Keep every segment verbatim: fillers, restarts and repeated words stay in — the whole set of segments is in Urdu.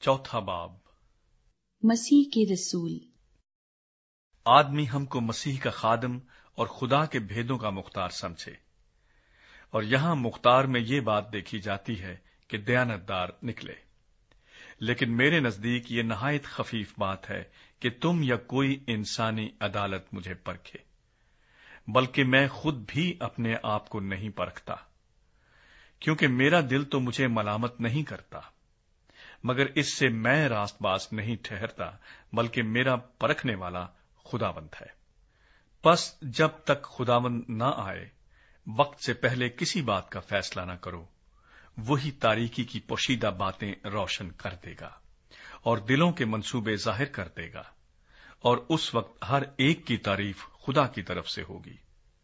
چوتھا باب، مسیح کے رسول۔ آدمی ہم کو مسیح کا خادم اور خدا کے بھیدوں کا مختار سمجھے، اور یہاں مختار میں یہ بات دیکھی جاتی ہے کہ دیانتدار نکلے۔ لیکن میرے نزدیک یہ نہایت خفیف بات ہے کہ تم یا کوئی انسانی عدالت مجھے پرکھے، بلکہ میں خود بھی اپنے آپ کو نہیں پرکھتا، کیونکہ میرا دل تو مجھے ملامت نہیں کرتا، مگر اس سے میں راست باز نہیں ٹھہرتا، بلکہ میرا پرکھنے والا خداوند ہے۔ پس جب تک خداوند نہ آئے، وقت سے پہلے کسی بات کا فیصلہ نہ کرو۔ وہی تاریکی کی پوشیدہ باتیں روشن کر دے گا اور دلوں کے منصوبے ظاہر کر دے گا، اور اس وقت ہر ایک کی تعریف خدا کی طرف سے ہوگی۔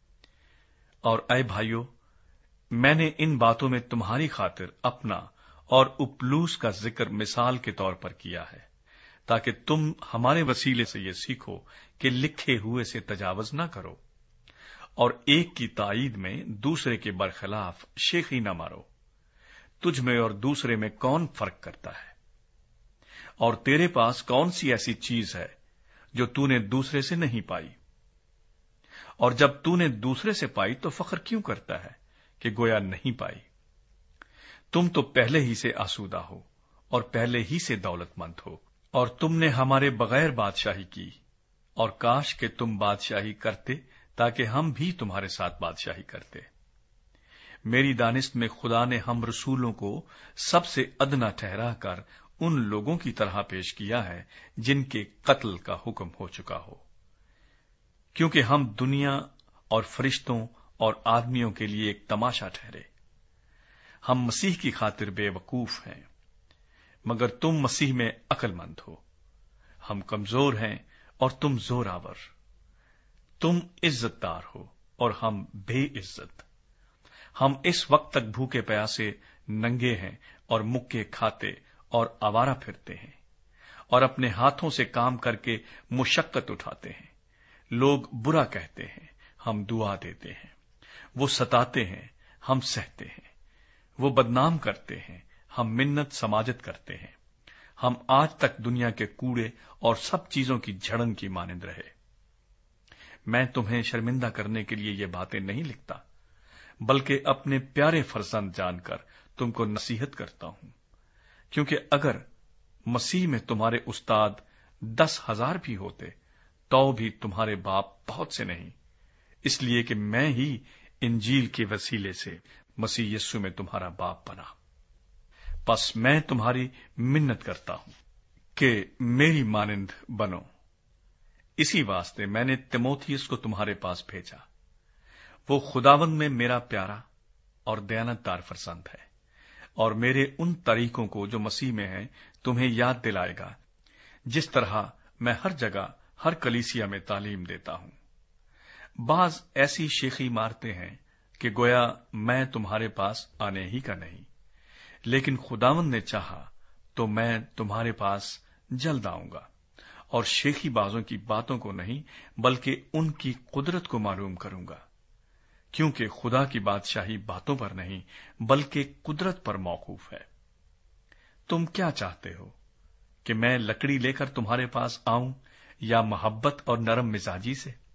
اور اے بھائیو، میں نے ان باتوں میں تمہاری خاطر اپنا اور اپلوس کا ذکر مثال کے طور پر کیا ہے، تاکہ تم ہمارے وسیلے سے یہ سیکھو کہ لکھے ہوئے سے تجاوز نہ کرو، اور ایک کی تائید میں دوسرے کے برخلاف شیخی نہ مارو۔ تجھ میں اور دوسرے میں کون فرق کرتا ہے؟ اور تیرے پاس کون سی ایسی چیز ہے جو تو نے دوسرے سے نہیں پائی؟ اور جب تو نے دوسرے سے پائی تو فخر کیوں کرتا ہے کہ گویا نہیں پائی؟ تم تو پہلے ہی سے آسودہ ہو اور پہلے ہی سے دولت مند ہو، اور تم نے ہمارے بغیر بادشاہی کی، اور کاش کہ تم بادشاہی کرتے تاکہ ہم بھی تمہارے ساتھ بادشاہی کرتے۔ میری دانست میں خدا نے ہم رسولوں کو سب سے ادنا ٹھہرا کر ان لوگوں کی طرح پیش کیا ہے جن کے قتل کا حکم ہو چکا ہو، کیونکہ ہم دنیا اور فرشتوں اور آدمیوں کے لیے ایک تماشا ٹھہرے۔ ہم مسیح کی خاطر بے وقوف ہیں، مگر تم مسیح میں عقل مند ہو۔ ہم کمزور ہیں اور تم زور آور، تم عزت دار ہو اور ہم بے عزت۔ ہم اس وقت تک بھوکے پیاسے، ننگے ہیں اور مکے کھاتے اور آوارہ پھرتے ہیں، اور اپنے ہاتھوں سے کام کر کے مشقت اٹھاتے ہیں۔ لوگ برا کہتے ہیں، ہم دعا دیتے ہیں۔ وہ ستاتے ہیں، ہم سہتے ہیں۔ وہ بدنام کرتے ہیں، ہم منت سماجت کرتے ہیں۔ ہم آج تک دنیا کے کوڑے اور سب چیزوں کی جھڑن کی مانند رہے۔ میں تمہیں شرمندہ کرنے کے لیے یہ باتیں نہیں لکھتا، بلکہ اپنے پیارے فرزند جان کر تم کو نصیحت کرتا ہوں، کیونکہ اگر مسیح میں تمہارے استاد دس ہزار بھی ہوتے تو بھی تمہارے باپ بہت سے نہیں، اس لیے کہ میں ہی انجیل کے وسیلے سے مسیح یسوع میں تمہارا باپ بنا۔ پس میں تمہاری منت کرتا ہوں کہ میری مانند بنو۔ اسی واسطے میں نے تیموتھیوس کو تمہارے پاس بھیجا۔ وہ خداوند میں میرا پیارا اور دیانتدار فرزند ہے، اور میرے ان طریقوں کو جو مسیح میں ہیں تمہیں یاد دلائے گا، جس طرح میں ہر جگہ ہر کلیسیا میں تعلیم دیتا ہوں۔ بعض ایسی شیخی مارتے ہیں کہ گویا میں تمہارے پاس آنے ہی کا نہیں، لیکن خداوند نے چاہا تو میں تمہارے پاس جلد آؤں گا، اور شیخی بازوں کی باتوں کو نہیں بلکہ ان کی قدرت کو معلوم کروں گا، کیونکہ خدا کی بادشاہی باتوں پر نہیں بلکہ قدرت پر موقوف ہے۔ تم کیا چاہتے ہو کہ میں لکڑی لے کر تمہارے پاس آؤں یا محبت اور نرم مزاجی سے؟